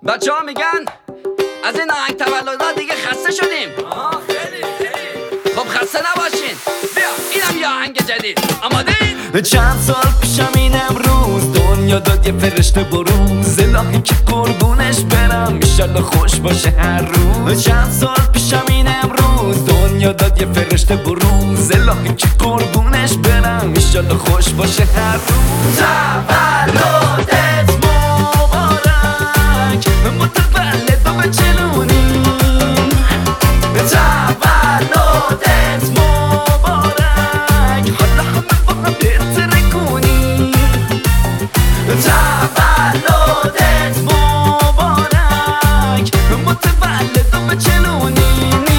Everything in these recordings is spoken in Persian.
بچه ها میگن از این آهنگ تولدات دیگه خسته شدیم. خب خسته نباشین، بیا اینم یه آهنگ جدید. آمادین؟ چند سال پیشم این امروز دنیا داد یه فرشته بروز، الهی که قربونش برم ایشالله خوش باشه هر روز. چند سال پیشم این امروز دنیا داد یه فرشته بروز، الهی که قربونش برم ایشالله خوش باشه هر روز. تولدت مبارک، متولد و بچلونی. تولدت مبارک، حالا همه با هم بهتره کنی. تولدت مبارک، متولد و بچلونی.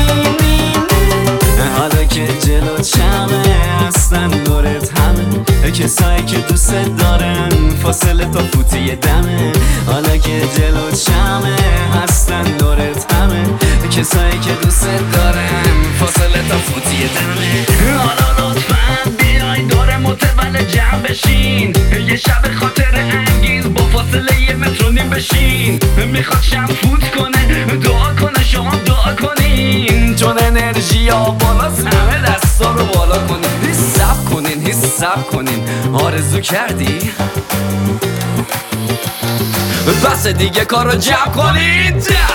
حالا که جلو چمه هستن دورت همه کسایی که دوست دارن، فاصله تا فوتی دمه. حالا که جلو چمه هستن دورت همه کسایی که دوست دارن، فاصله تا فوتی دمه. حالا لطفاً بیای دور متولد جمع بشین، یه شب خاطر انگیز با فاصله یه متر و نیم بشین. میخواد شب فوت کنه، دعا کنه، شما دعا کنین، چون انرژی ها بالاست، همه دستا رو بالا کنین. حساب کنین، حساب کنین، آرزو کردی؟ بس دیگه کارو جمع کنید.